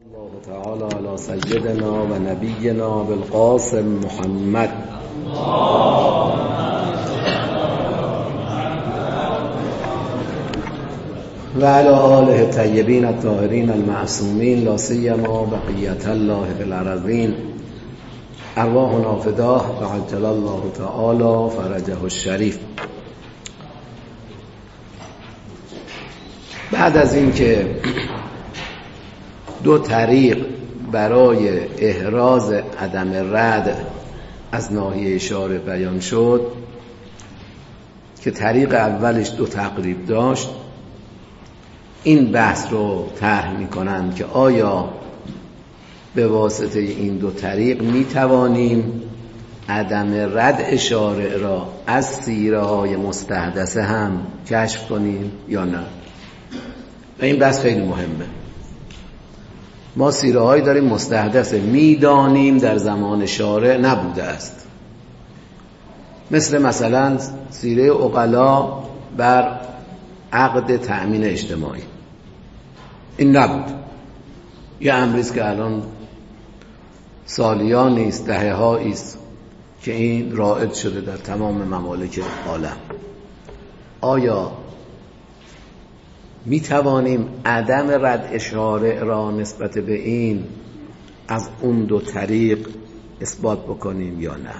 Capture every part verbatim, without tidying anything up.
الله تعالی علی سیدنا و نبینا بالقاسم محمد و علی آله الطیبین الطاهرین المعصومین لا سیما بقیة الله فی الارضین ارواحنا فداه و عجل الله تعالی فرجه الشریف. بعد از اینکه دو طریق برای احراز عدم رد از ناحیه اشاره بیان شد که طریق اولش دو تقریب داشت، این بحث رو طرح می‌کنند که آیا به واسطه این دو طریق می‌توانیم عدم رد اشاره را از سیره‌های مستحدثه هم کشف کنیم یا نه. و این بحث خیلی مهمه. ما سیره‌هایی داریم مستحدثه، میدانیم در زمان شارع نبوده است، مثل مثلا سیره عقلا بر عقد تأمین اجتماعی. این نبود، یه امریست که الان سالیان نیست، دهه هایی است که این رائج شده در تمام ممالک عالم. آیا می توانیم عدم رد اشاره را نسبت به این از اون دو طریق اثبات بکنیم یا نه؟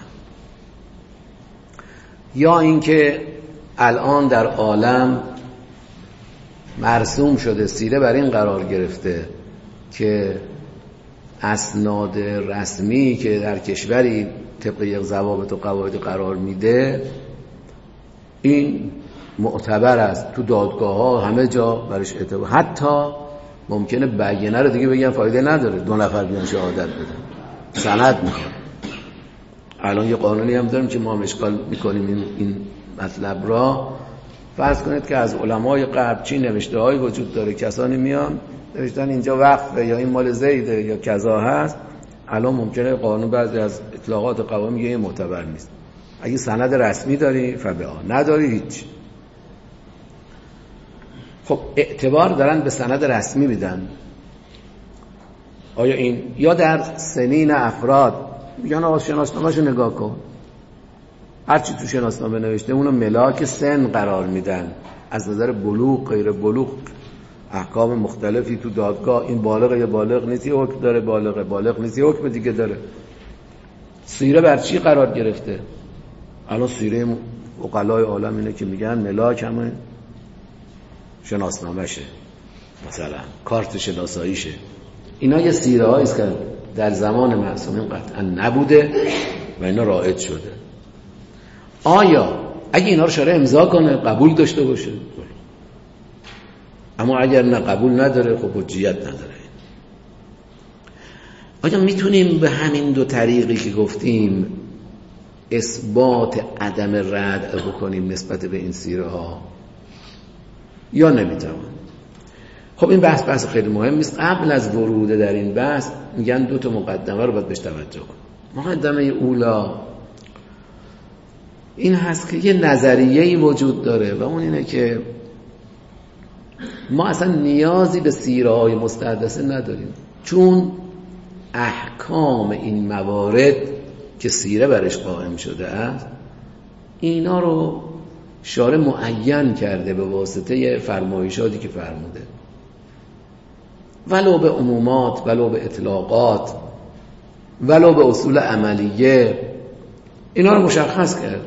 یا اینکه الان در عالم مرسوم شده، سیره بر این قرار گرفته که اسناد رسمی که در کشوری طبق یک ضوابط و قواعد قرار میده این معتبر است، تو دادگاه ها همه جا برش اعتبار، حتی ممکنه بیانیه رو دیگه بگن فایده نداره، دو نفر بیان شهادت بدن، سند میخواد. الان یه قانونی هم داریم که ما هم اشکال میکنیم این, این مطلب را. فرض کنید که از علمای غرب چی نوشته های وجود داره، کسانی میان نوشتن اینجا وقفه یا این مال زیده یا کذا هست، الان ممکنه قانون بعضی از اطلاقات قوانین میگه این معتبر نیست. اگه سند رسمی داری فبها، نداری هیچ. خب اعتبار دارن به سند رسمی میدن. آیا این یا در سنین افراد میگن آقا شناسنامه‌شو نگاه کن، هرچی تو شناسنامه نوشته اونو ملاک سن قرار میدن، از نظر بلوغ غیر بلوغ احکام مختلفی تو دادگاه، این بالغ یا بالغ نیست یه حکم داره، بالغ بالغ نیست یه حکم دیگه داره. سیره بر چی قرار گرفته؟ الان سیره عقلای عالم اینه که میگن ملاک همه شناسنامه‌شه، مثلا کارت شناساییشه. اینا یه سیره هایی است که در زمان معصومین قطعا نبوده و اینا رائج شده. آیا اگه اینا رو شارع امضا کنه قبول داشته باشه؟ اما اگر نه قبول نداره خب حجیت نداره. آیا میتونیم به همین دو طریقی که گفتیم اثبات عدم رد بکنیم نسبت به این سیره ها یا نمیتوان؟ خب این بحث بحث خیلی مهم است. قبل از ورود در این بحث میگن دو تا مقدمه رو باید بهش توجه کن. مقدمه اولا این هست که یه نظریه‌ای وجود داره و اون اینه که ما اصلا نیازی به سیره‌های مستحدثه نداریم، چون احکام این موارد که سیره برش قائم شده است اینا رو شارع معین کرده به واسطه فرمایشاتی که فرموده، ولو به عمومات، ولو به اطلاقات، ولو به اصول عملیه، اینا رو مشخص کرده.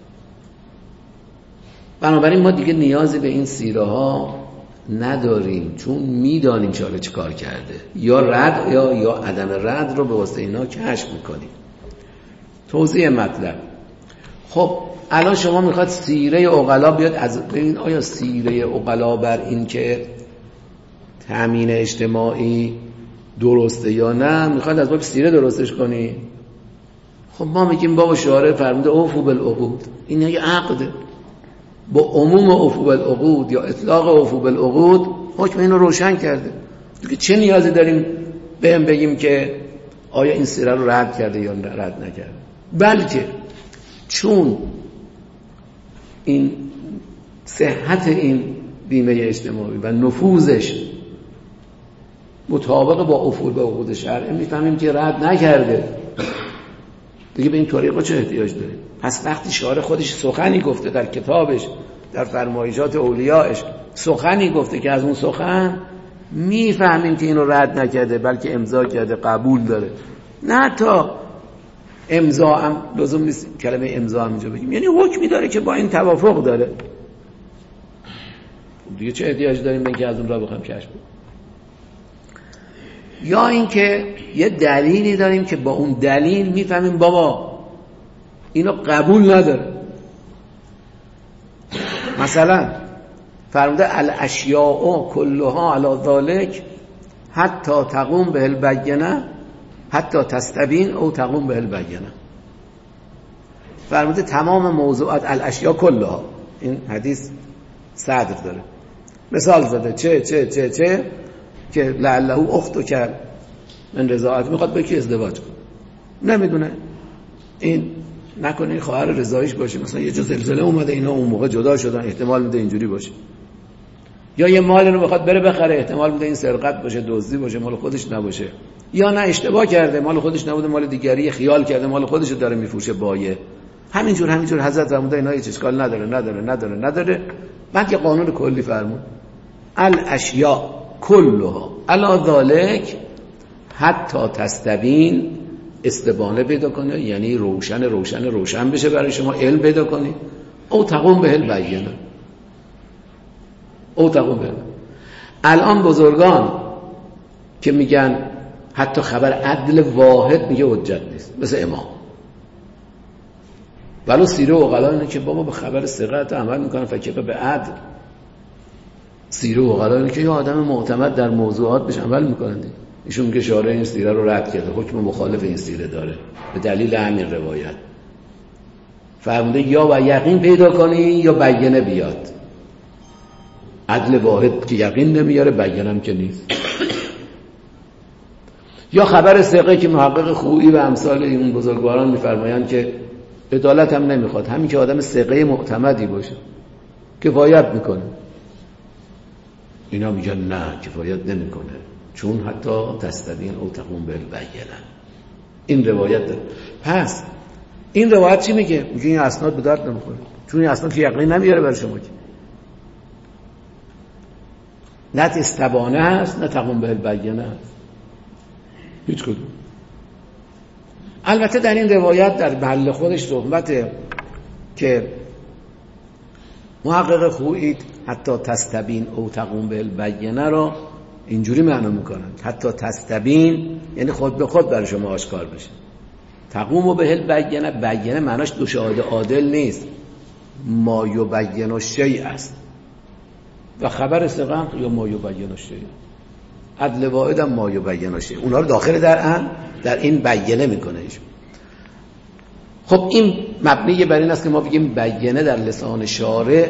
بنابراین ما دیگه نیازی به این سیره ها نداریم، چون میدانیم شارع چه کار کرده، یا رد یا یا عدم رد رو به واسطه اینا کشف میکنیم. توضیح مطلب. خب الان شما میخواد سیره عقلا بیاد از ببین آیا سیره عقلا بر این که تامین اجتماعی درسته یا نه، میخواد از باب سیره درستش کنی؟ خب ما میگیم بابا شارع فرموده اوفو بالعقود، این یه عقده، با عموم اوفو بالعقود یا اطلاق اوفو بالعقود حکم اینو روشن کرده. دیگه چه نیازی داریم بهم بگیم که آیا این سیره رو رد کرده یا رد نکرده؟ بلکه چون این صحت این بیمه اجتماعی و نفوذش مطابق با افول به عقود شرعی میفهمیم که رد نکرده، دیگه به این طریقا چه احتیاج داریم؟ پس وقتی شارع خودش سخنی گفته در کتابش، در فرمایشات اولیاءش سخنی گفته که از اون سخن میفهمیم که اینو رد نکرده بلکه امضا کرده، قبول داره. نه تا امضا هم لزوم نیست کلمه امضا هم اینجا بگیم، یعنی حکمی داره که با این توافق داره، دیگه چه احتیاج داریم به اینکه از اون را بخوایم کشف کنیم؟ یا اینکه یه دلیلی داریم که با اون دلیل میفهمیم بابا اینو قبول نداره. مثلا فرموده الاشیاء کلها علی ذلک حتی تقوم به البینه حتی تستبین او تقوم به البینه. فرموده تمام موضوعات الاشیاء کلها، این حدیث صدر داره، مثال زده چه چه چه چه که لعله اختو کرد من رضایت میخواد به کی ازدواج کنه، نمیدونه این نکنه این خواهر رضاییش باشه، مثلا یه جا زلزله اومده اینا اون موقع جدا شدن، احتمال میده اینجوری باشه. یا یه مال رو میخواد بره بخره، احتمال میده این سرقت باشه، دزدی باشه، مال خودش نباشه. یا نه اشتباه کرده، مال خودش نبوده، مال دیگری، خیال کرده مال خودش رو داره میفروشه بایه. همینجور همینجور حضرت فرموده اینا هیچ اشکال نداره نداره نداره نداره. بعد یه قانون کلی فرمود الاشیاء کلها علی ذلک حتی تستبین، استبانه پیدا کنه، یعنی روشن روشن روشن بشه برای شما، علم پیدا کنی، او تقوم به البینه او تقوم به. الان بزرگان که میگن حتی خبر عدل واحد میگه حجت نیست، مثل امام، ولو سیره و عقلا اینه که بابا به خبر ثقت عمل میکنن فکر به عدل. سیره و عقلا اینه که یه آدم معتمد در موضوعات بهش عمل میکنن. ایشون میگه شارع این سیره رو رد کرده، حکم مخالف این سیره داره به دلیل همین روایت. فرموده یا با یقین پیدا کنی یا بینه بیاد. عدل واحد که یقین نمیاره، بینم که نیست. یا خبر ثقه که محقق خویی و امثال این بزرگواران میفرمایند که عدالت هم نمیخواد، همین که آدم ثقه معتمدی باشه کفایت میکنه. اینا میگن نه کفایت نمیکنه، چون حتی تستبین او تقوم بالبینه. این روایت داره. پس این روایت چی میگه؟ میگه این اسناد به درد نمیخوره، چون این اسناد که یقین نمیاره برای شما، که نه استبانه هست نه تقوم بالبینه هست، هیچ کدوم. البته در این روایت در محل خودش صحبته که محقق خویی حتی تستبین او تقوم بالبینه را اینجوری معنا میکنن، حتی تستبین یعنی خود به خود برای شما آشکار بشه. تقوم به البینه، بینه معناش دو شاهد عادل نیست، ما یبین الشیء است و خبر ثقه یا ما یبین الشیء، عدل واحد هم ما یبین الشیء، اونها رو داخل در ان در این بینه میکنه ایشون. خب این مبنی بر این است که ما بگیم بینه در لسان شارع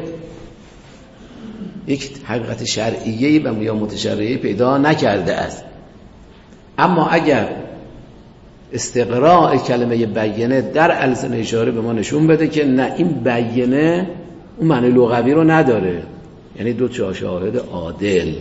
یک حقیقت شرعیه‌ای و یا متشرعی پیدا نکرده است. اما اگر استقراء کلمه بینه در السنه شارع به ما نشون بده که نه این بینه اون معنی لغوی رو نداره، یعنی دو شاهد عادل.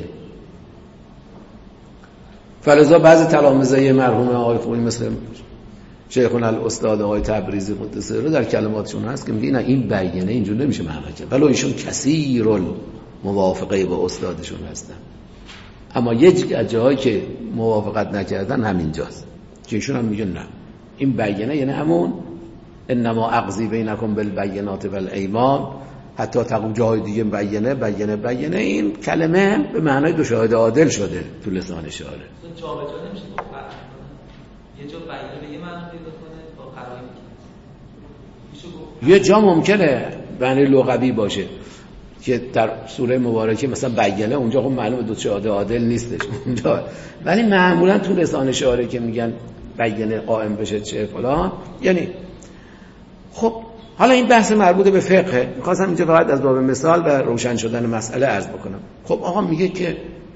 فلذا بعضی تلامذه مرحوم آقای خویی مثل شیخنا الاستاد آقای تبریزی قدس سره در کلماتشون هست که میگه نه این بینه اینجور نمیشه معنی کرد، ولی ایشون کثیر موافقه با استادشون هستن. اما یه جایی که موافقت نکردن همینجاست که ایشون هم میگن نه این بینه یعنی همون انما اقضی بینکم بالبینات والایمان، حتی تقوم جای دیگه بینه بینه بینه، این کلمه به معنای دو شاهد عادل شده تو لسان شارع. جا به جا نمیشه با فرق کنه، یه جا بینه به یه معنی پیدا کنه با قرائن دیگه. یه جا ممکنه معنی لغوی باشه که در سوره مبارکه مثلا بینه، اونجا خب معلومه دو شاهد عادل نیستش اونجا، ولی معمولا تو لسان شارع که میگن بینه قائم بشه چه فلان، یعنی خب حالا این بحث مربوط به فقه، می‌خواستم اینجا فقط از باب مثال و روشن شدن مسئله عرض بکنم. خب آقا میگه که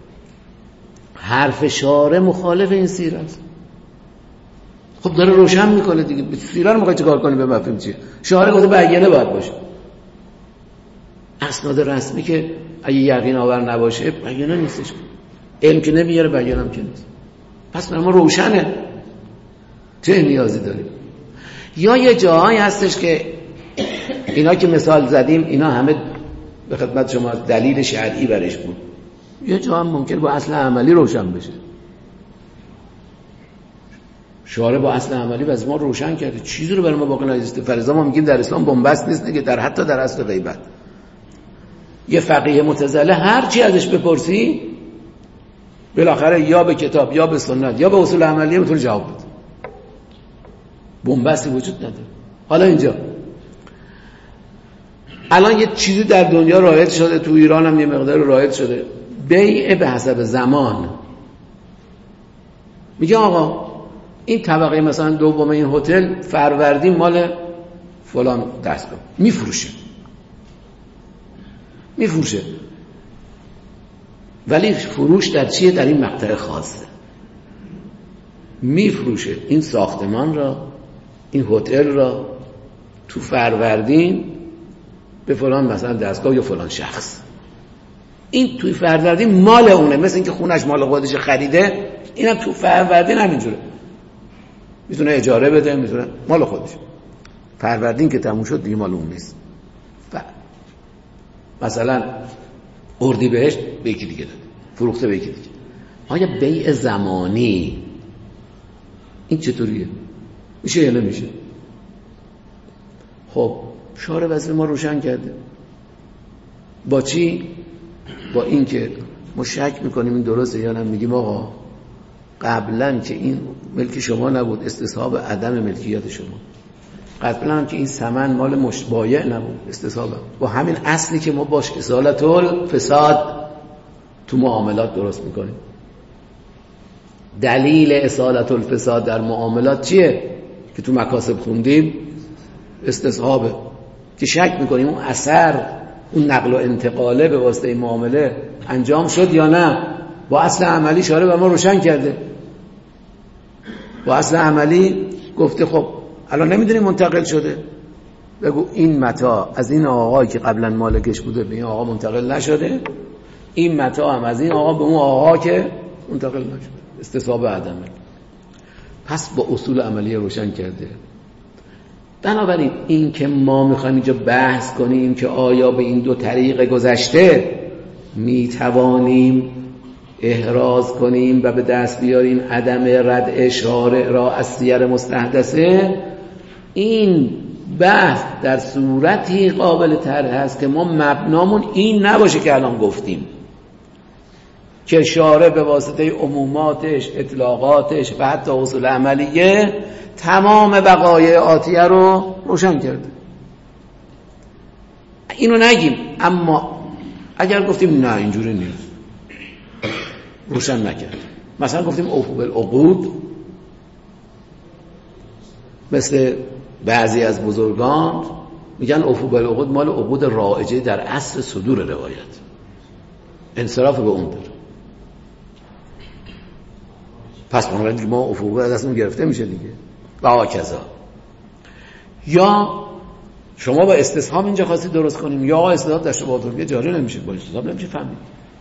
حرف شارع مخالف این سیره است. خب داره روشن میکنه دیگه، سیره رو می‌خواد چیکار کنی به مفهوم چیه؟ شارع گفته بینه باید باشه. اسناد رسمی که اگه یقین آور نباشه بینه نیستش. علم که نمیاره بیانم که نیست. پس برای ما روشنه، چه نیازی داریم؟ یا یه جاهایی هستش که اینا که مثال زدیم اینا همه به خدمت شما دلیل شرعی برش بود، یه جا هم ممکن با اصل عملی روشن بشه. شارع با اصل عملی از ما روشن کرده، چیزی رو برای ما باقی نذاشته. فرضاً ما میگیم در اسلام بنبست نیست دیگه، در حتی در اصل غیبت یه فقیه متزله هر چی ازش بپرسی بالاخره یا به کتاب یا به سنت یا به اصول عملی میتونه جواب بده. بنبستی وجود نداره. حالا اینجا الان یه چیزی در دنیا رایج شده، تو ایران هم یه مقدار رایج شده، بیع به حسب زمان. میگه آقا این طبقه مثلا دوم این هتل فروردین مال فلان دستگاه میفروشه میفروشه ولی فروش در چیه؟ در این مقطع خاصه میفروشه این ساختمان را، این هتل را تو فروردین به فلان مثلا دستگاه یا فلان شخص. این توی فروردین مال اونه، مثل اینکه خونش مال خودش خریده، اینم تو فروردین همینجوره، میتونه اجاره بده، میتونه مال خودش. فروردین که تموم شد دیگه مال اون نیست. ف... مثلا اردیبهشت به یکی دیگه داد، فروخته به یکی دیگه. آیا بیع زمانی این چطوریه؟ میشه یا نمیشه؟ خب شارع وظیفه ما روشن کرده. با چی؟ با این که ما شک میکنیم این درسته یا نه، میگیم آقا قبلا که این ملک شما نبود، استصحاب عدم ملکیت شما. قبلا که این ثمن مال مشبایع نبود، استصحاب با همین اصلی که ما باش ازالت الفساد تو معاملات درست میکنیم. دلیل ازالت الفساد در معاملات چیه؟ که تو مکاسب خوندیم استصحابه، که شک میکنیم اون اثر، اون نقل و انتقاله به واسطه این معامله انجام شد یا نه. با اصل عملی شارع به ما روشن کرده. با اصل عملی گفته خب الان نمیدونی منتقل شده، بگو این متاع از این آقایی که قبلا مالکش بوده به این آقا منتقل نشده، این متاع هم از این آقا به اون آقا که منتقل نشده، استصحاب عدمه. پس با اصول عملی روشن کرده. بنابراین این که ما میخوایم اینجا بحث کنیم که آیا به این دو طریق گذشته میتوانیم احراز کنیم و به دست بیاریم عدم ردع شارع را از سیر مستحدثه، این بحث در صورتی قابل طرح است که ما مبنامون این نباشه که الان گفتیم که شارع به واسطه عموماتش، اطلاقاتش و حتی اصول عملیه تمام وقایع آتیه رو روشن کرده. اینو نگیم، اما اگر گفتیم نه اینجوری نیست، روشن نکرد، مثلا گفتیم اوفو بالعقود، مثل بعضی از بزرگان میگن اوفو بالعقود مال عقود رائجه در اصل صدور روایت، انصراف به اون داره. پس ما اوفو بالعقود دستمون گرفته میشه دیگه. و آکذا. یا شما با استصحاب اینجا خواستی درست کنیم، یا استصحاب در شبهات الفقهیه جاری نمیشه، با استصحاب نمیشه فهمید.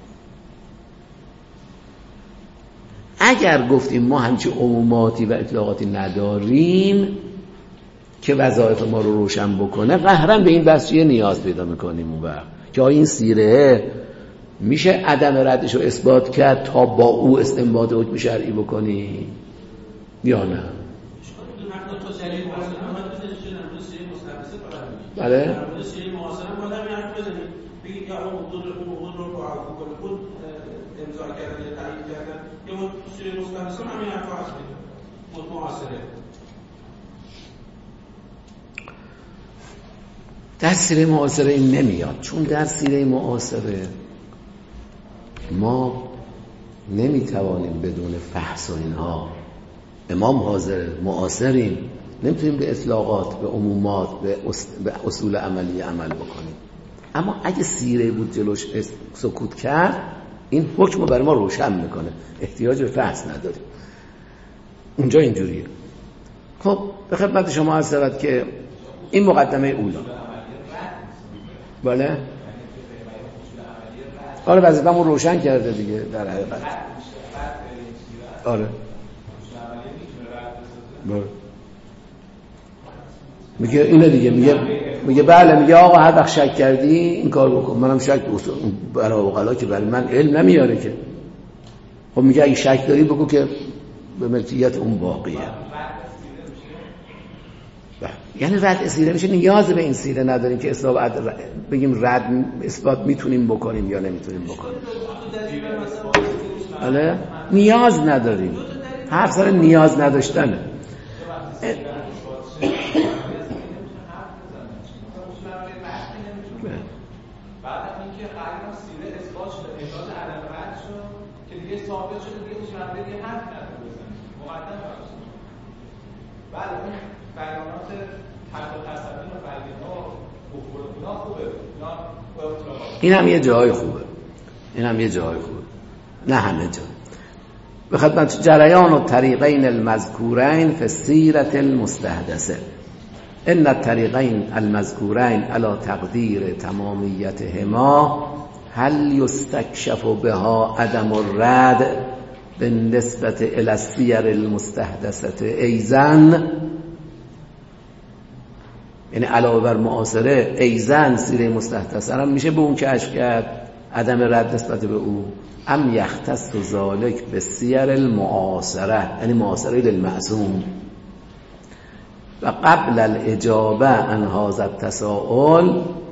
اگر گفتیم ما همچی عموماتی و اطلاقاتی نداریم که وظایف ما رو روشن بکنه، قهرن به این بحث چیه نیاز پیدا میکنیم اون وقت که آیا این سیره میشه عدم ردش رو اثبات کرد تا با او استنباط حکم شرعی بکنی یا نه؟ بله؟ در سیره معاصره این نمیاد، چون در سیره معاصره ما نمیتوانیم بدون فحص و اینها، امام حاضر معاصریم، نمیتونیم به اطلاقات، به عمومات، به اصول عملی عمل بکنیم. اما اگه سیره بود جلوش سکوت کرد، این حکم رو برای ما روشن میکنه، احتیاج به فحص نداریم. اونجا اینجوریه. خب به خدمت شما عرض شود که این مقدمه اولا. بله؟ آره وظیفه‌مو روشن کرده دیگه در حقیقت. آره میگه اینه دیگه، میگه میگه بله، میگه آقا هر وقت شک کردی این کار بکن. منم شک برای اوقلا که برای من علم نمیاره که. خب میگه اگه شک داری بگو که به ملکیت اون باقیه. یعنی رد سیره میشه، نیاز به این سیره نداریم که اثبات بگیم رد اثبات میتونیم بکنیم یا نمیتونیم بکنیم. آره نیاز نداریم، حرف سر نیاز نداشتنه. بعد اینکه قرار سیره اثبات شده، اثبات عدم رد شد که دیگه ثابت شده، دیگه هیچ وقت دیگه حرف نداره بزنید مقدم باشه. بعد اون بیانات حق و تصدیق و بیانات و کفر خوبه، این هم یه جای خوبه، این هم یه جای خوبه، نه همه جا. به خدمت جریان و طریقین المذکورین فی السیرة المستحدثه. ان الطریقین المذکورین علی تقدیر تمامیتهما هل یستکشف بها عدم الرد بالنسبة الى السیر المستحدثه ایزن، یعنی علاوه بر معاصره ایزن سیره مستحدثه هم میشه به اون کشف کرد عدم رد نسبت به او. ام یختص ذلک بالسیر المعاصره، یعنی معاصره للمعصوم. و قبل الاجابه عن هذا التساؤل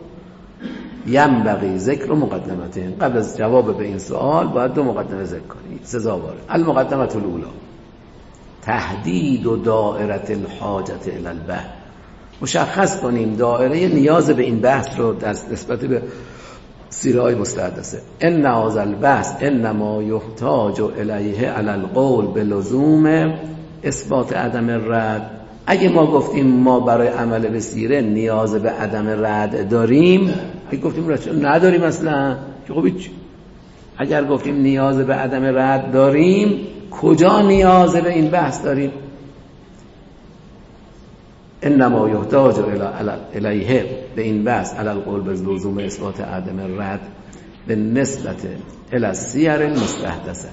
ینبغی ذکر مقدمتین. قبل از جواب به این سوال باید دو مقدمه ذکر کنید سزاواره. المقدمه الاولى تحدید و دائره الحاجت الی البحث، مشخص کنیم دائره نیاز به این بحث رو در نسبت به سیره‌های مستحدثه. ان هذا البحث انما یحتاج الیه علی القول بلزوم اثبات عدم الرد. اگه ما گفتیم ما برای عمل به سیره نیاز به عدم رد داریم، اگه گفتیم رد نداریم اصلا که خب هیچ. اگر گفتیم نیاز به عدم رد داریم، کجا نیاز به این بحث داریم؟ انما یحتاج الیه به این بحث علی القول بلزوم اثبات عدم الرد به نسبت الی السیر المستحدثه.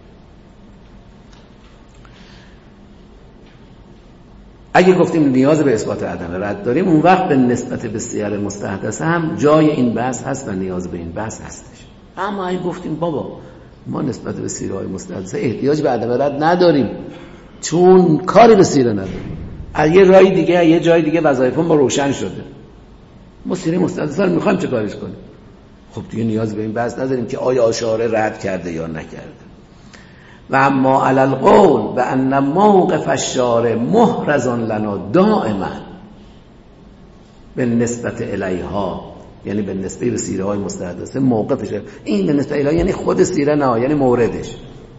اگه گفتیم نیاز به اثبات عدم رد داریم، اون وقت به نسبت به سیر مستحدثه هم جای این بحث هست و نیاز به این بحث هستش. اما اگه گفتیم بابا ما نسبت به سیرهای مستحدثه احتیاج به عدم رد نداریم چون کاری به سیره نداریم، از یه رای دیگه یه جای دیگه وظایفمون با روشن شده، ما سیره مستحدثه رو میخوایم چه کارش کنیم، خب دیگه نیاز به این بحث نداریم که آیا اشاره رد کرده یا نکرده. و اما علی القول و ان موقف الشارع محرز لنا دائما به نسبت الیها، یعنی به نسبت به سیره های مستحدثه موقفشه. این به نسبت الیها یعنی خود سیره نه، یعنی موردش.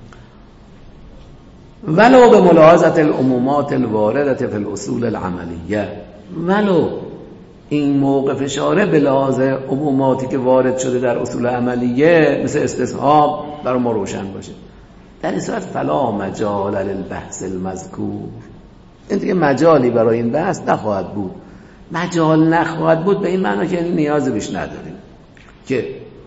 ولو به ملاحظه العمومات الوارده فی الاصول العملیه، ولو این موقف شارع به لحاظ عموماتی که وارد شده در اصول عملیه مثل استصحاب برای ما روشن باشه، در این صورت فلا مجال للبحث المذکور، این دیگه مجالی برای این بحث نخواهد بود. مجال نخواهد بود به این معنی که نیازی بهش نداریم که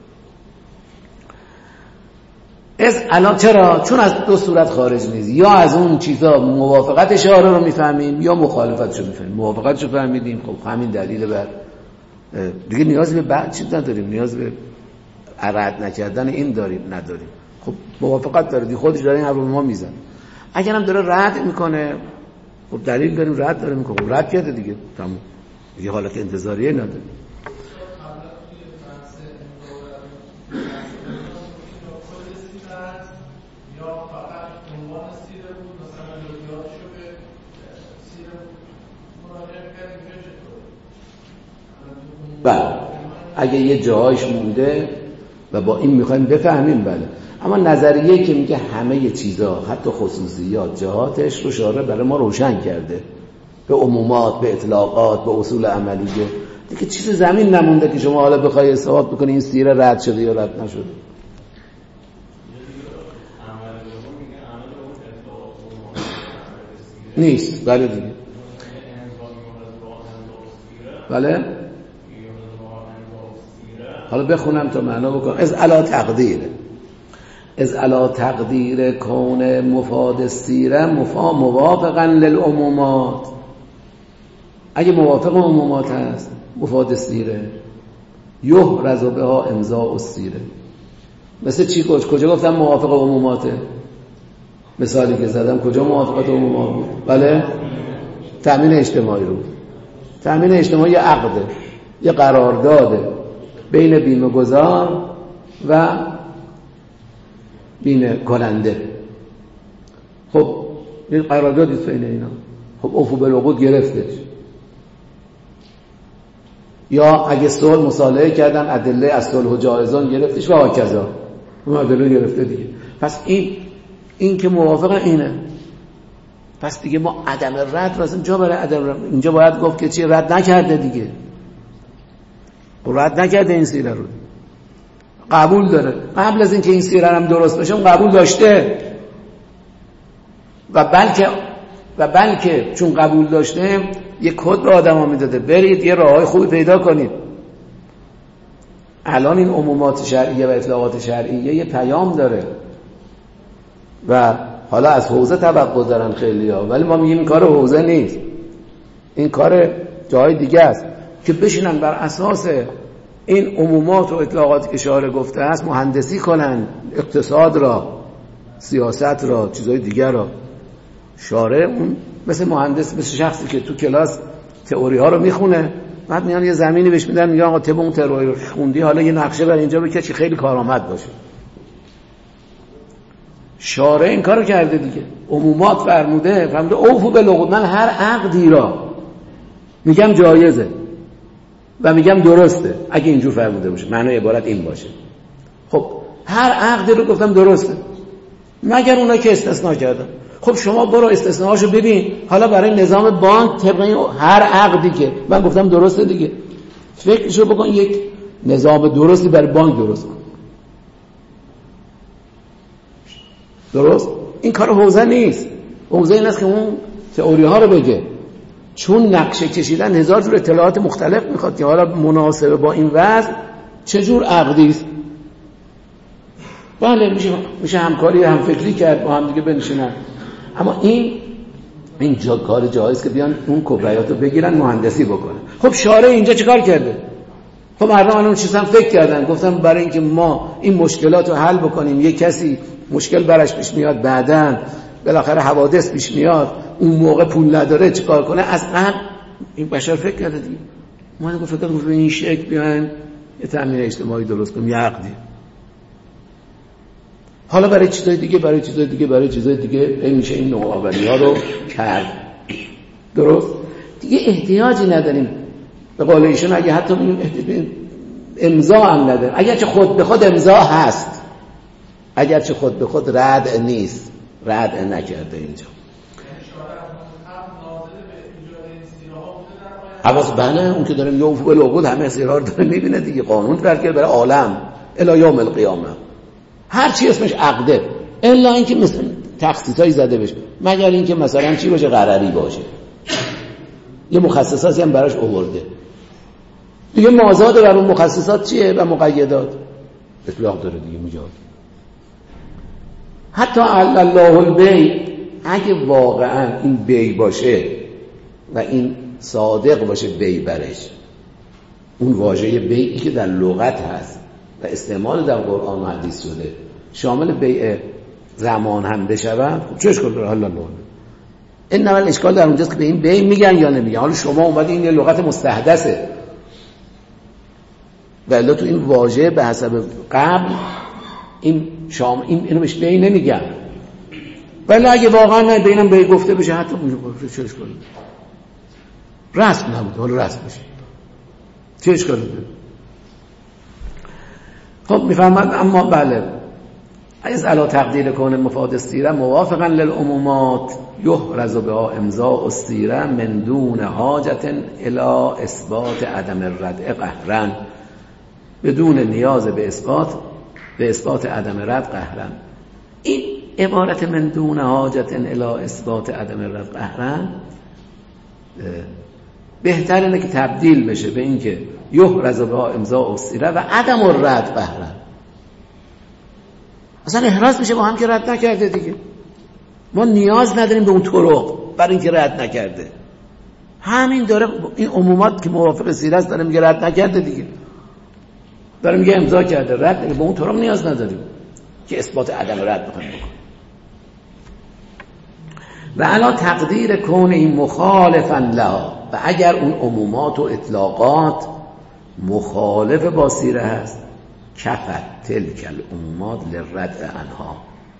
از الان. چرا؟ چون از دو صورت خارج نیست، یا از اون چیزا موافقت اشاره رو میفهمیم یا مخالفتش رو میفهمیم. موافقتش رو فهمیدیم، خب همین دلیل بر دیگه نیازی به بعد چیز نداریم، نیاز به رد نکردن این داریم نداریم. خب موافقت داره دیگه، خودش داره این حرف رو ما میزنه. اگر هم داره رد میکنه، خب دلیل داریم رد داره میکنه، خب رد کرده دیگه، تموم دیگه، حالت انتظاریه نداره. بله اگه یه جاهایش مونده و با این میخوایم بفهمیم، بله. اما نظریه که میگه همه چیزا حتی خصوصیات جهاتش رو شارع برای ما روشن کرده، به عمومات، به اطلاقات، به اصول عملیه، دیگه چیز زمین نمونده که شما حالا بخوای اثبات بکنی این سیره رد شده یا رد نشده. نیست، بله دیگه، بله حالا بخونم تا معنا بکنم. از علا تقدیر از علا تقدیر کون مفاد السیره مفا موافقا للعمومات. اگه موافق عمومات هست مفاد السیره یحرز بها امضاء السیره. مثل چی؟ کجا گفتم موافق عموماته؟ مثالی که زدم کجا موافقت عمومات بود؟ بله تأمین اجتماعی رو. تأمین اجتماعی یه عقده، یه قرارداده بین بیمه گذار و بیمه کننده. خب این قراردادی بین اینا، خب اوفو بالعقود گرفتش، یا اگه صلح مصالحه کردن ادله از صلح و جایزان گرفتش و هاکذا اون ادله گرفته دیگه. پس این این که موافق اینه، پس دیگه ما عدم رد راست اینجا برای عدم رد اینجا باید گفت که چی رد نکرده دیگه، رد نکرده این سیره رو، قبول داره. قبل از اینکه این سیره هم درست بشه قبول داشته و بلکه و بلکه چون قبول داشته یه کد به آدما میداده برید یه راههای خوبی پیدا کنید. الان این عمومات شرعیه و اطلاقات شرعیه یه پیام داره و حالا از حوزه توقع دارن خیلی‌ها، ولی ما میگیم این کار حوزه نیست، این کار جای دیگه است که بشینن بر اساس این عمومات و اطلاقاتی که شارع گفته است مهندسی کنن، اقتصاد را، سیاست را، چیزهای دیگر را. شارع اون مثل مهندس، مثل شخصی که تو کلاس تئوری ها رو میخونه، بعد میان یه زمینی بهش میدن میگن آقا طبق اون تئوری رو خوندی حالا یه نقشه بر اینجا بکش خیلی کارآمد باشه. شارع این کارو کرده دیگه، عمومات فرموده، فرموده اوفو بالعقود، من هر عقدی را میگم جایزه و میگم درسته اگه اینجور فرموده باشه، معنی عبارت این باشه. خب هر عقدی رو گفتم درسته مگر اونا که استثناء کردن. خب شما برو استثناءاشو ببین، حالا برای نظام بانک طبق هر عقدی که من گفتم درسته دیگه، فکرشو بکن یک نظام درستی برای بانک درست کن. درست؟ این کار حوزه نیست. حوزه این است که اون تئوری ها رو بگه، چون نقشه کشیدن هزار جور اطلاعات مختلف میخواد که حالا مناسبه با این وضع چجور عقدی است. بله میشه میشه همکاری هم فکری کرد با هم دیگه بنشینن، اما این این جا کار جایز که بیان اون کبریات رو بگیرن مهندسی بکنن. خب شارع اینجا چیکار کرده؟ خب مردم الان چیزا فکر کردن، گفتن برای اینکه ما این مشکلات رو حل بکنیم، یک کسی مشکل براش پیش میاد بعدن بالاخره حوادث پیش میاد اون موقع پول نداره چیکار کنه، از قبل این بشر فکر کرده دیگه. ما گفت فکر کنم این شکل بیان یه تامین اجتماعی درست کنیم، یه عقدی. حالا برای چیزای دیگه برای چیزای دیگه برای چیزای دیگه این میشه این نوآوری ها رو کرد. درست؟ دیگه احتیاجی نداریم به قول ایشون، اگه حتی امضا هم نداریم، اگرچه خود به خود امضا هست، اگرچه خود به خود رد نیست، رد نکرده اینجا. حواس بله اون که داریم یوم بالعقود همه اسرار داره میبینه دیگه، قانون فرض کرده برای عالم الی یوم القیامه، هر چی اسمش عقده، الا اینکه مثلا تخصیصایی زده بشه، مگر اینکه مثلا چی باشه قراری باشه، یه مخصصاتی هم براش آورده دیگه. مازاد بر اون مخصصات چیه و مقیدات اطلاق داره دیگه میجاد. حتی الله البیع، اگه واقعا این بیع باشه و این صادق باشه بیع برش، اون واژه بیعی که در لغت هست و استعمال در قرآن و حدیث شده شامل بیع زمان هم بشود، چه اشکال داره؟ الله الله این اول اشکال در اونجاست که به این بیع میگن یا نمیگن. حالا شما اومدی این یه لغت مستحدثه، ولی تو این واژه به حسب قبل این شام این اینو بهش بیع نمیگن، ولی اگه واقعا نه بینم بیع گفته بشه حتی چه اشکالی داره؟ رسم نبود، حالا رسم بشه چه اشکالی داره؟ خب میفهمد. اما بله از علا تقدیر کون مفاد السیره موافقا للعمومات یحرز بها امضاء السیره من دون حاجت الی اثبات عدم الردع قهرا، بدون نیاز به اثبات به اثبات عدم رد قهرا. این عبارت من دون حاجت الی اثبات عدم الرد قهرا بهتر اینه که تبدیل بشه به این که یحرز با امضاء السیره و عدم الرد بهره. اصلا احراز میشه با هم که رد نکرده دیگه. ما نیاز نداریم به اون طرق برای اینکه رد نکرده. همین داره این عمومات که موافق سیره است داره میگه رد نکرده دیگه. داره میگه امضا کرده رد نکرده. به اون طرق نیاز نداریم که اثبات عدم رد بکنیم بکنیم. و علا تقدیر کون این مخالفا لها، و اگر اون عمومات و اطلاقات مخالف با سیره هست کفت تلک العمومات لرد عنها،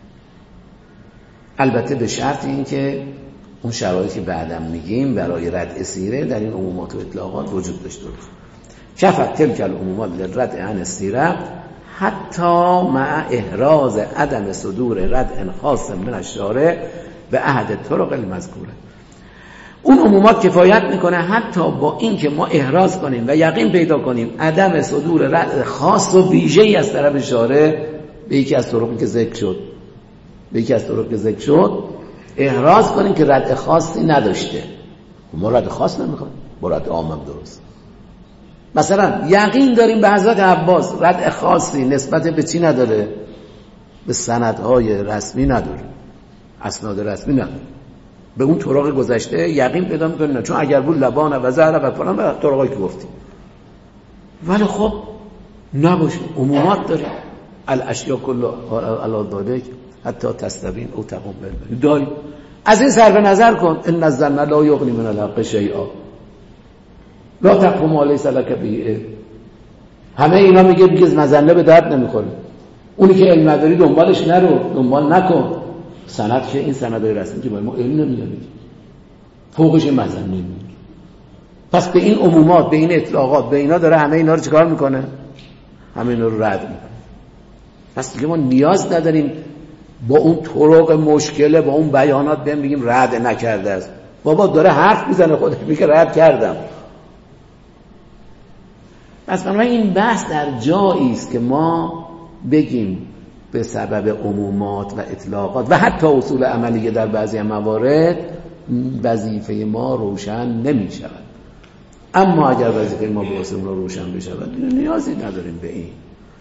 البته به شرط این که اون شرایطی که بعدم میگیم برای رد سیره در این عمومات و اطلاقات وجود داشته باشه. کفت تلک العمومات لرد عن السیره حتی مع احراز عدم صدور رد خاص من الشارع به احد طرق المذکوره. اون عمومات کفایت میکنه حتی با این که ما احراز کنیم و یقین پیدا کنیم عدم صدور رد خاص و ویژه‌ای از طرف شارع به یکی از طرقی که ذکر شد به یکی از طرق که ذکر شد احراز کنیم که رد خاصی نداشته. ما رد خاص نمیخوایم، با رد عام هم درست. مثلا یقین داریم به حضرت عباس رد خاصی نسبت به چی نداره؟ به سندهای رسمی نداره، اسناد رسمی نداره. به اون طرق گذشته یقین پیدا میکنیم چون اگر بود لبان و زهر و فلان و طرقایی که گفتیم. ولی خب نباشه، عمومات داریم. الاشیاء کل علی ذالک حتی تستبین او تقوم بالبین داریم. از این صرف نظر کن ان الظن لا یغنی من الحق شیئا لا تقوم ما لیس لک به. همه اینا میگه میگه مظنه به درد نمیخوره. اونی که علم نداری دنبالش نرو، دنبال نکن. سند که این سندهای رسمی که ما علم نمیدونیم فوقش مظنه نمیدونیم. پس به این عمومات به این اطلاقات به اینا داره همه اینا رو چیکار میکنه؟ همه اینا رو رد میکنه. پس دیگه ما نیاز نداریم با اون طرق مشکله با اون بیانات بهم بگیم رد نکرده است. بابا داره حرف میزنه خودش میگه رد کردم. پس بنابراین این بحث در جایی است که ما بگیم به سبب عمومات و اطلاقات و حتی اصول عملیه در بعضی موارد وظیفه ما روشن نمی شود. اما اگر وظیفه ما به اصول روشن بشود نیازی نداریم به این.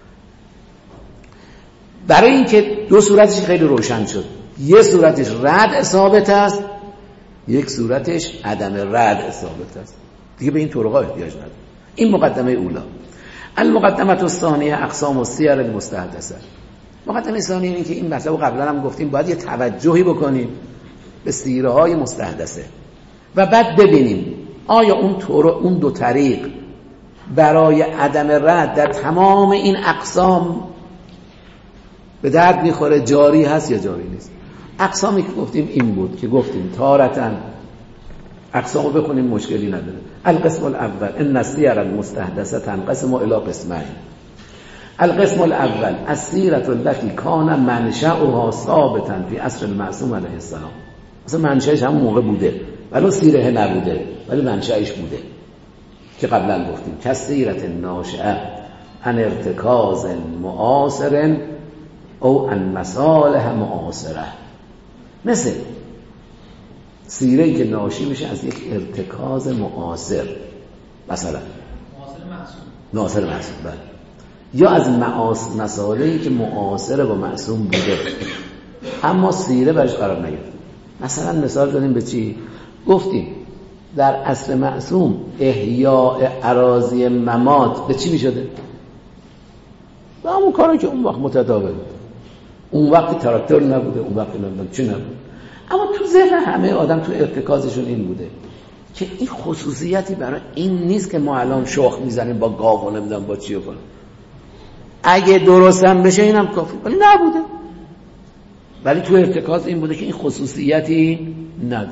برای اینکه دو صورتش خیلی روشن شد، یه صورتش رد ثابت است، یک صورتش عدم رد ثابت است. دیگه به این طرقا احتیاج نداره. این مقدمه اولا. المقدمه الثانیه اقسام السیر المستحدثه. مقدمه ثانیه اینه که این مطلب قبلا هم گفتیم باید یه توجهی بکنیم به سیره های مستحدثه و بعد ببینیم آیا اون طور اون دو طریق برای عدم رد در تمام این اقسام به درد میخوره، جاری هست یا جاری نیست. اقسامی که گفتیم این بود که گفتیم تارتاً اقسامو بخونیم مشکلی نداره. القسم الاول ان السیر المستحدثه تنقسم الى قسمین. القسم الاول السیره التي كان منشأها ثابتا في عصر المعصوم علیه السلام. مثلا منشأش همون موقع بوده ولی سیره نبوده ولی منشأش بوده که قبلا گفتیم کسیرت ناشئه عن ارتکاز معاصر او عن مصالح معاصره. مثل سیره‌ای که ناشی میشه از یک ارتکاز معاصر، مثلا معاصر معصوم معاصر معصوم بله، یا از معاصر مسائلی که معاصر با معصوم بوده اما سیره برش قرار نگرفت. مثلا مثال زدیم به چی؟ گفتیم در عصر معصوم احیاء اراضی ممات به چی میشده؟ به همون کاری که اون وقت متداول بود. اون وقت تراکتور نبوده، اون وقت نمیدونم چی نبود، اما تو ذهن همه آدم تو ارتکازشون این بوده که این خصوصیتی برای این نیست که ما الان شخ میزنیم با گاو و نمیدونم با چی و فلان. اگه درستم بشه اینم کافی، ولی نبوده. ولی تو ارتکاز این بوده که این خصوصیتی نداره.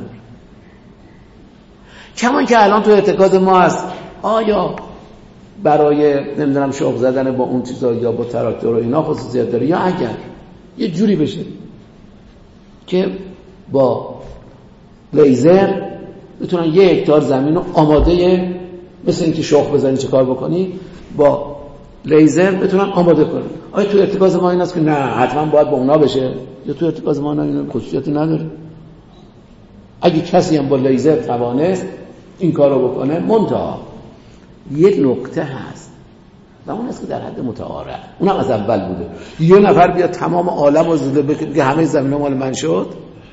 کمان که الان تو ارتکاز ما هست آیا برای نمیدونم شخ زدن با اون چیزا یا با تراکتور و اینا خصوصیت داره، یا اگر یه جوری بشه که با لیزر بتونن یه هکتار زمین رو آماده، مثل اینکه شخ بزنی چه کار بکنی، با لیزر بتونن آماده کنن. آیا تو ارتکاز ما این است که نه حتما باید با اونا بشه، یا تو ارتکاز ما این خصوصیتی نداره؟ اگه کسی هم با لیزر توانست این کارو بکنه. منتها یک نکته هست و اون است که در حد متعارف، اونم از اول بوده. یه نفر بیاد تمام عالم رو زده بگه همه زمین مال من شد،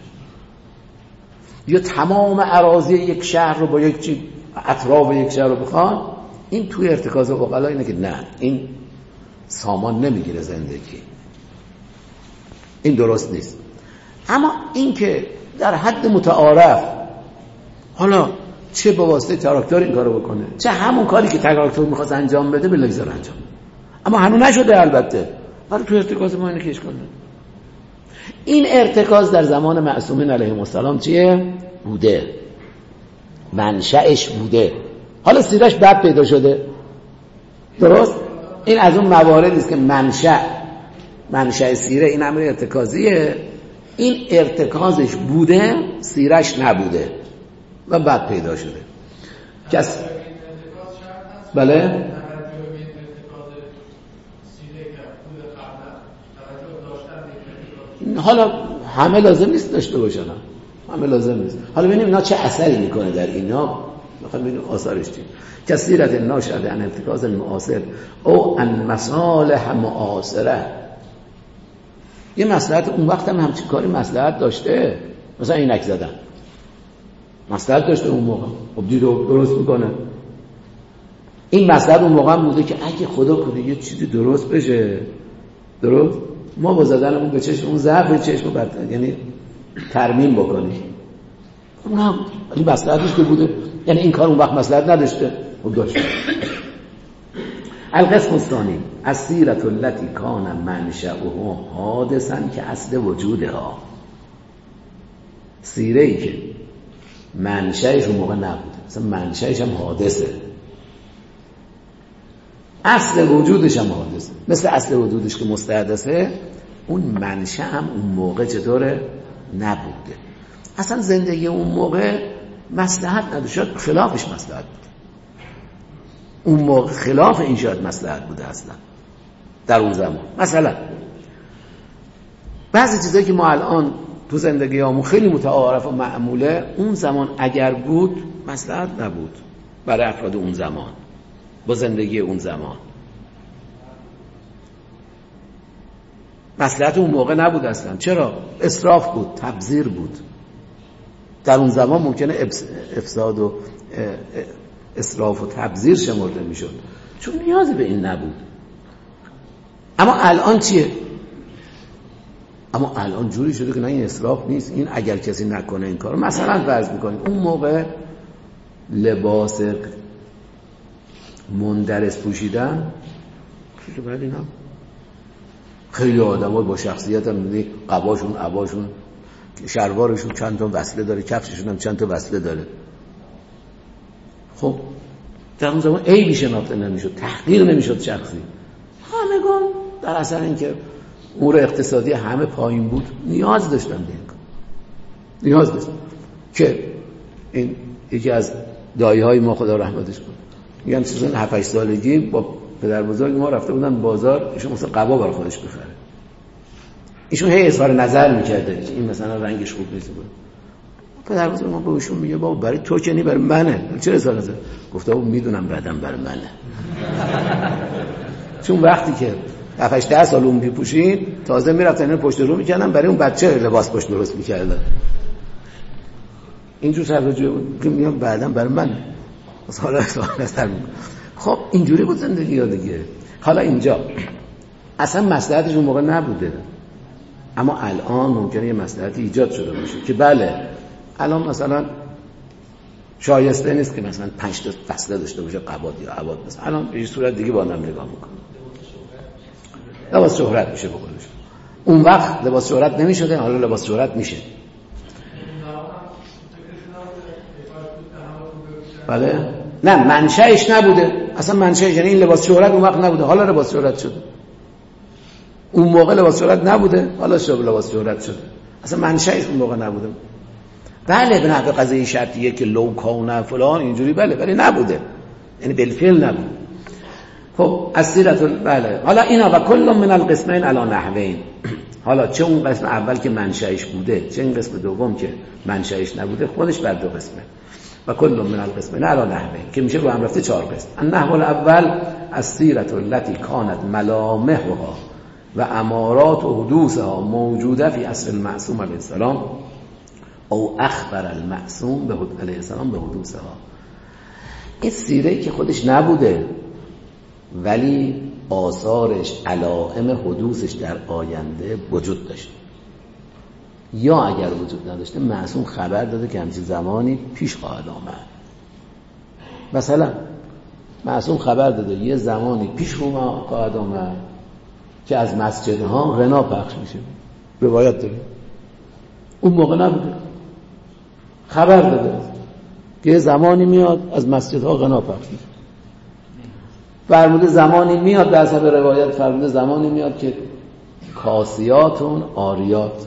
یا تمام اراضی یک شهر رو با یک چی اطراف یک شهر رو بخوان. این توی ارتکاز عقلا اینه که نه، این سامان نمیگیره زندگی، این درست نیست. اما این که در حد متعارف، حالا چه با واسطه تراکتور این کارو بکنه، چه همون کاری که تراکتور میخواست انجام بده بلگذار انجام بده، اما هنوز نشده البته، ولی تو ارتکاز ما اینه که اشکال نداره. این ارتکاز در زمان معصومین علیهم السلام چیه؟ بوده، منشأش بوده. حالا سیرش بعد پیدا شده، درست؟ این از اون مواردی است که منشأ منشأ سیره این امر ارتکازیه. این ارتکازش بوده، سیرش نبوده و بعد پیدا شده. کس بله حالا همه لازم نیست داشته باشن، همه لازم نیست. حالا ببینیم اینا چه اثری میکنه در اینا، میخوام ببینیم آثارش چیه. کثیرت ناشئه عن ارتکاز المعاصر او عن مصالح معاصره. یه مصلحت اون وقت هم همچین کاری مصلحت داشته، مثلا اینک زدن مصلحت داشته اون موقع، خب دید درست میکنه. این مصلحت اون موقع هم بوده که اگه خدا کنه یه چیزی درست بشه، درست ما با زدنمون به چشم اون ضعف چشم برد، یعنی ترمیم بکنیم. اون هم این مصلحتش که بوده، یعنی این کار اون وقت مصلحت نداشته، خب داشته. القسم الثانی السیرة التي کان منشأها حادثا که اصل وجودها. سیره ای که منشأش اون موقع نبوده، مثلا منشأش هم حادثه، اصل وجودش هم حادثه. مثل اصل وجودش که مستحدثه، اون منشأ هم اون موقع چطوره؟ نبوده. اصلا زندگی اون موقع مصلحت نداشت، خلافش مصلحت بود. اون موقع خلاف این شاید مصلحت بوده اصلا در اون زمان. مثلا بعضی چیزایی که ما الان تو زندگی همون خیلی متعارف و معموله، اون زمان اگر بود مصلحت نبود برای افراد اون زمان، با زندگی اون زمان مصلحت اون موقع نبود اصلا. چرا؟ اسراف بود، تبذیر بود. در اون زمان ممکنه افساد و اسراف و تبذیر شمرده میشد، چون نیازی به این نبود. اما الان چیه؟ اما الان جوری شده که نه این اسراف نیست، این اگر کسی نکنه این کارو. مثلا فرض میکنیم اون موقع لباس مندرس پوشیدن چیزی بعد اینا خیلی آدم‌ها با شخصیت هم می‌بینی، قباشون، عباشون، شلوارشون چند تا وصله داره، کفششون هم چند تا وصله داره. خب در اون زمان عیبی شناخته نمیشد، تحقیر نمیشد شخصی. همگان در اثر اینکه امور اقتصادی همه پایین بود نیاز داشتن به این کار، نیاز داشتن. که این یکی از دایی‌های ما خدا رحمتش کنه، میگن سیزن هفت هشت سالگی با پدر بزرگ ما رفته بودن بازار، ایشون مثلا قبا برای خودش بخره. ایشون هی اظهار نظر میکرده که این مثلا رنگش خوب نیست بود. پدر بزرگ ما به ایشون میگه بابا برای تو که نی، برای منه. چرا اظهار نظر؟ گفته بابا میدونم بعدم برای منه. چون وقتی که هفت هشت ده سال اون میپوشین، تازه میرفتن اینو پشت رو میکردن، برای اون بچه لباس پشت درست میکردن. اینجور سرجو که میگم بعدم برای منه. حالا اظهار نظر میکنه. خب اینجوری بود زندگی ها دیگه. حالا اینجا اصلا مصلحتش اون موقع نبوده، اما الان ممکنه یه مصلحتی ایجاد شده باشه که بله الان مثلا شایسته نیست که مثلا پنج تا فصله داشته باشه قباد یا عباد، مثلا الان به این صورت دیگه با هم نگاه میکنه، لباس شهرت میشه بقولش. اون وقت لباس شهرت نمیشده، حالا لباس شهرت میشه. بله نه منشأش نبوده اصلا، منشأش یعنی این لباس شهرت اون وقت نبوده، حالا لباس شهرت شده. اون موقع لباس شهرت نبوده، حالا شب لباس شهرت شده. اصلا منشأش اون موقع نبوده. بله به نحو قضیه شرطیه که لو کان فلان اینجوری، بله ولی نبوده، یعنی بالفعل نبود. خب السیرة بله. حالا اینا و کل من القسمین علی نحوین. حالا چه اون قسم اول که منشأش بوده، چه این قسم دوم که منشأش نبوده، خودش بر دو قسمه. و کل من القسمین علی نحوه که میشه با هم رفته چهار قسم. النحو الاول السیرة التي كانت ملامحها و امارات و حدوثها موجوده فی عصر المعصوم علیه السلام او اخبر المعصوم به علیه السلام به حدوثها. این سیره که خودش نبوده ولی آثارش علائم حدوثش در آینده وجود داشت، یا اگر وجود نداشته معصوم خبر داده که همچین زمانی پیش خواهد آمد. مثلا معصوم خبر داده یه زمانی پیش رو خواهد آمد که از مسجدها غنا پخش میشه، روایت داره. اون موقع نبوده، خبر داده که یه زمانی میاد از مسجدها غنا پخش میشه. فرموده زمانی میاد، در حسب روایت فرموده زمانی میاد که کاسیاتون آریات،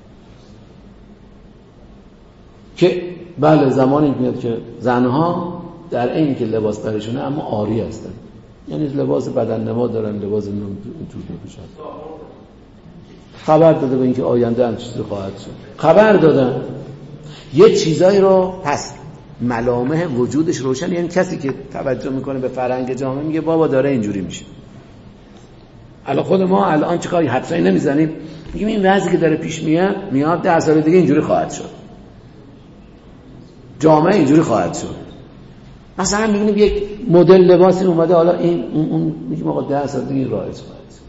که بله زمانی میاد که زنها در این که لباس برشونه اما آری هستن، یعنی لباس بدن نما دارن، لباس اینطور میپوشن. خبر داده به اینکه آینده هم چیزی خواهد شد، خبر دادن یه چیزایی رو. پس ملامح وجودش روشن، یعنی کسی که توجه میکنه به فرهنگ جامعه میگه بابا داره اینجوری میشه. الان خود ما الان چیکاری حدسایی نمیزنیم، میگیم این وضعی که داره پیش میاد میاد ده سال دیگه اینجوری خواهد شد، جامعه اینجوری خواهد شد. مثلا میبینیم یک مدل لباسی اومده، حالا این اون, اون میگیم آقا ده سال دیگه رایج خواهد شد.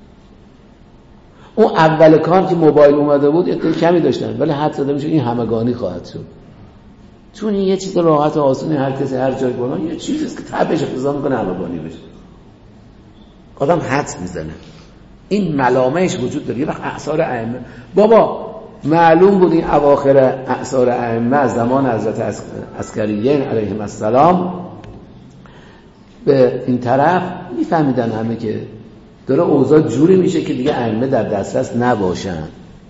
اون اول کار که موبایل اومده بود یه کمی داشتن، ولی حد زده میشه این همگانی خواهد شد، چون این یه چیز راحت و آسونی، هر کسی هر جای بنا یه چیزیست که تبش اقتضا میکنه همگانی بشه. آدم حدس میزنه. این ملامحش وجود داره. یه وقت اعصار ائمه، بابا معلوم بود این اواخر اعصار ائمه از زمان حضرت عسکریین علیهم السلام به این طرف میفهمیدن همه که داره اوضاع جوری میشه که دیگه ائمه در دسترس نباشن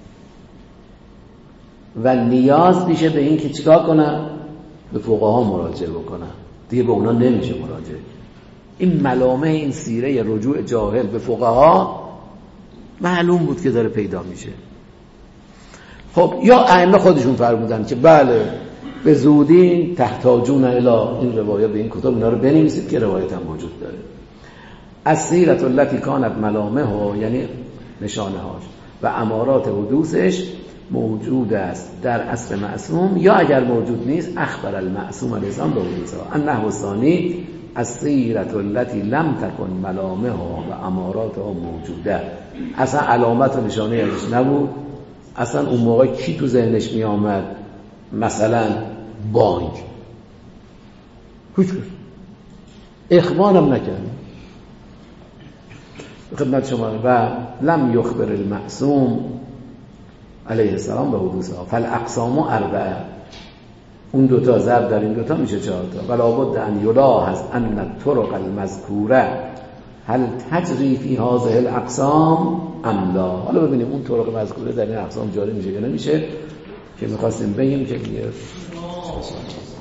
و نیاز میشه به این که چیکار کنن؟ به فقها مراجعه بکنن، دیگه به اونا نمیشه مراجعه. این ملامح این سیره رجوع جاهل به فقها معلوم بود که داره پیدا میشه. خب یا ائمه خودشون فرمودن که بله به زودی تحتاجون الی این روایت، به این کتاب اینا رو بنویسید که روایت هم وجود داره. السیرة التي كانت ملامحها یعنی نشانه هاش و امارات حدوثش موجود است در عصر معصوم، یا اگر موجود نیست اخبر المعصوم علیه السلام به حدوثها. النحو الثانی السیرة التي لم تكن ملامحها و اماراتها موجوده. اصلا علامت و نشانه ازش نبود، اصلا اون موقع کی تو ذهنش می آمد مثلا بانک؟ هیچ کس اخبارم نکرد خدمت شما. و لم یخبر المعصوم علیه السلام به حدوثها. فالاقسام اربعه، اون دوتا ضرب در این دوتا میشه چهار تا. ولا بد ان یلاحظ ان الطرق المذکوره هل تجری فی هذه الاقسام ام لا. حالا ببینیم اون طرق مذکوره در این اقسام جاری میشه یا نمیشه، که میخواستیم بگیم که